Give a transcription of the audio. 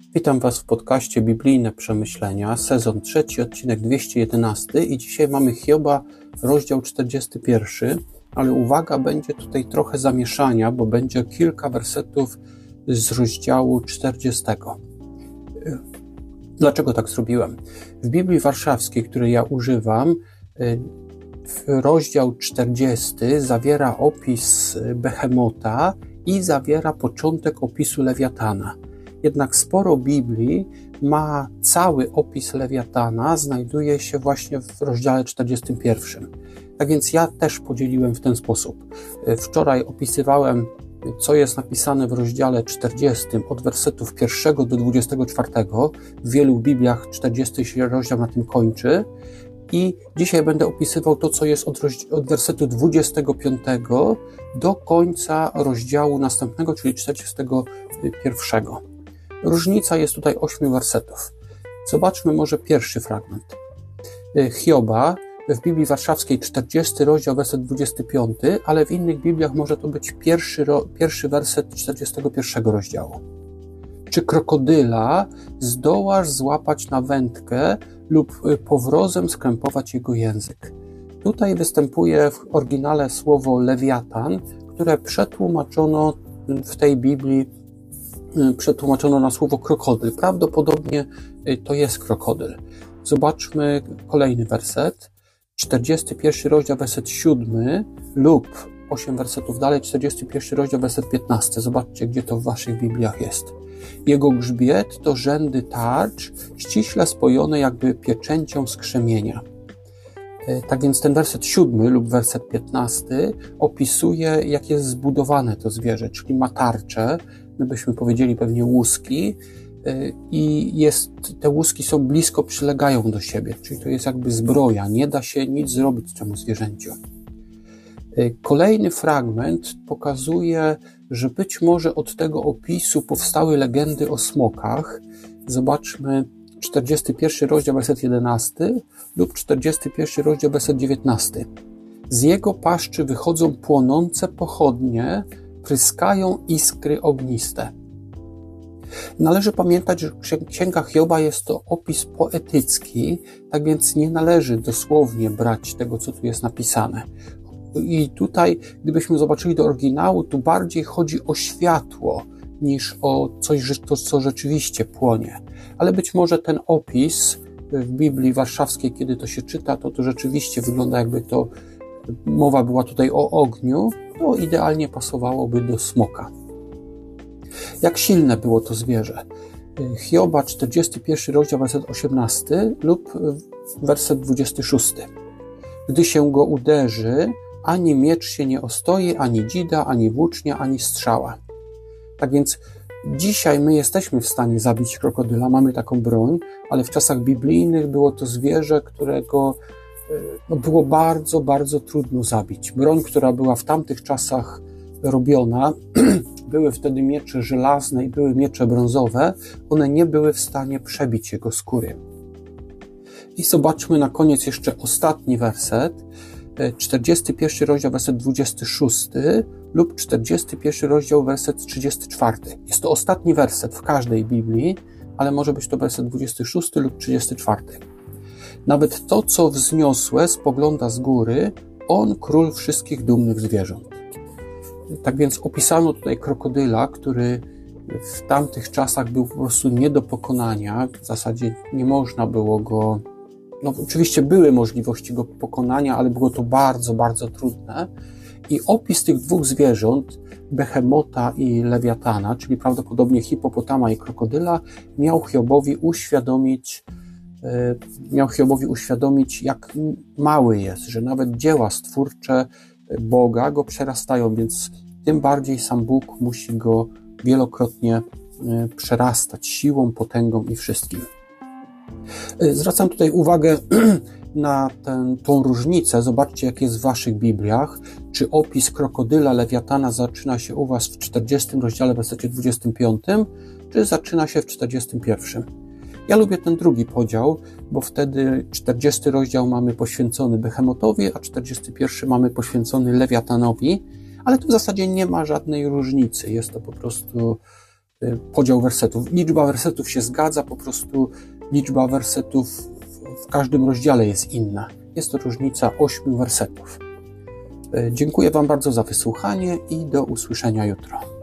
Witam Was w podcaście Biblijne Przemyślenia, sezon 3, odcinek 211 i dzisiaj mamy Hioba, rozdział 41, ale uwaga, będzie tutaj trochę zamieszania, bo będzie kilka wersetów z rozdziału 40. Dlaczego tak zrobiłem? W Biblii Warszawskiej, której ja używam, rozdział 40 zawiera opis Behemota i zawiera początek opisu Lewiatana. Jednak sporo Biblii ma cały opis Lewiatana, znajduje się właśnie w rozdziale 41. Tak więc ja też podzieliłem w ten sposób. Wczoraj opisywałem, co jest napisane w rozdziale 40 od wersetów 1 do 24. W wielu Bibliach 40 rozdział na tym kończy. I dzisiaj będę opisywał to, co jest od wersetu 25 do końca rozdziału następnego, czyli 41. Różnica jest tutaj 8 wersetów. Zobaczmy może pierwszy fragment. Hioba, w Biblii Warszawskiej 40 rozdział, werset 25, ale w innych Bibliach może to być pierwszy werset 41 rozdziału. Czy krokodyla zdołasz złapać na wędkę lub powrozem skrępować jego język? Tutaj występuje w oryginale słowo lewiatan, które przetłumaczono w tej Biblii na słowo krokodyl. Prawdopodobnie to jest krokodyl. Zobaczmy kolejny werset. 41 rozdział, werset 7 lub 8 wersetów dalej, 41 rozdział, werset 15. Zobaczcie, gdzie to w waszych Bibliach jest. Jego grzbiet to rzędy tarcz, ściśle spojone jakby pieczęcią z krzemienia. Tak więc ten werset 7 lub werset 15 opisuje, jak jest zbudowane to zwierzę, czyli ma tarczę, my byśmy powiedzieli pewnie łuski, i te łuski są blisko, przylegają do siebie, czyli to jest jakby zbroja, nie da się nic zrobić temu zwierzęciu. Kolejny fragment pokazuje, że być może od tego opisu powstały legendy o smokach. Zobaczmy 41 rozdział, werset 11 lub 41 rozdział, werset 19. Z jego paszczy wychodzą płonące pochodnie, pryskają iskry ogniste. Należy pamiętać, że Księga Hioba jest to opis poetycki, tak więc nie należy dosłownie brać tego, co tu jest napisane. I tutaj, gdybyśmy zobaczyli do oryginału, tu bardziej chodzi o światło niż o coś, co rzeczywiście płonie. Ale być może ten opis w Biblii Warszawskiej, kiedy to się czyta, to rzeczywiście wygląda, jakby to mowa była tutaj o ogniu, to idealnie pasowałoby do smoka. Jak silne było to zwierzę? Hioba, 41 rozdział, werset 18 lub werset 26. Gdy się go uderzy, ani miecz się nie ostoi, ani dzida, ani włócznia, ani strzała. Tak więc dzisiaj my jesteśmy w stanie zabić krokodyla, mamy taką broń, ale w czasach biblijnych było to zwierzę, którego było bardzo, bardzo trudno zabić. Broń, która była w tamtych czasach robiona, były wtedy miecze żelazne i były miecze brązowe, one nie były w stanie przebić jego skóry. I zobaczmy na koniec jeszcze ostatni werset, 41 rozdział, werset 26 lub 41 rozdział, werset 34. Jest to ostatni werset w każdej Biblii, ale może być to werset 26 lub 34. Nawet to, co wzniosłe, spogląda z góry, on król wszystkich dumnych zwierząt. Tak więc opisano tutaj krokodyla, który w tamtych czasach był po prostu nie do pokonania. W zasadzie nie można było go... oczywiście były możliwości go pokonania, ale było to bardzo, bardzo trudne. I opis tych dwóch zwierząt, Behemota i Lewiatana, czyli prawdopodobnie hipopotama i krokodyla, miał Hiobowi uświadomić, jak mały jest, że nawet dzieła stwórcze Boga go przerastają, więc tym bardziej sam Bóg musi go wielokrotnie przerastać siłą, potęgą i wszystkim. Zwracam tutaj uwagę na tą różnicę. Zobaczcie, jak jest w waszych Bibliach. Czy opis krokodyla, lewiatana zaczyna się u was w 40 rozdziale, w wersecie 25, czy zaczyna się w 41. Ja lubię ten drugi podział, bo wtedy 40 rozdział mamy poświęcony Behemotowi, a 41 mamy poświęcony Lewiatanowi, ale tu w zasadzie nie ma żadnej różnicy. Jest to po prostu podział wersetów. Liczba wersetów się zgadza, po prostu liczba wersetów w każdym rozdziale jest inna. Jest to różnica 8 wersetów. Dziękuję Wam bardzo za wysłuchanie i do usłyszenia jutro.